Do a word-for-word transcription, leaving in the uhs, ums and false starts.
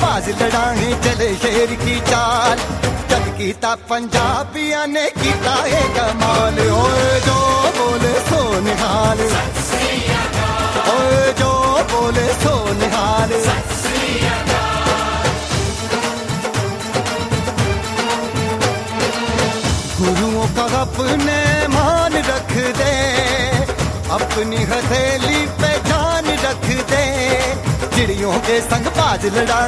बाज लड़ाने चले शेर की चाल। जग कीता पंजाबिया ने कीता है कमाल। ओए जो बोले सो निहाल, ओए जो बोले सो निहाल। गुरुओं का अपने मान रख दे, अपनी हथेली पे जान रख दे। चिड़ियों के संग बाज लड़ा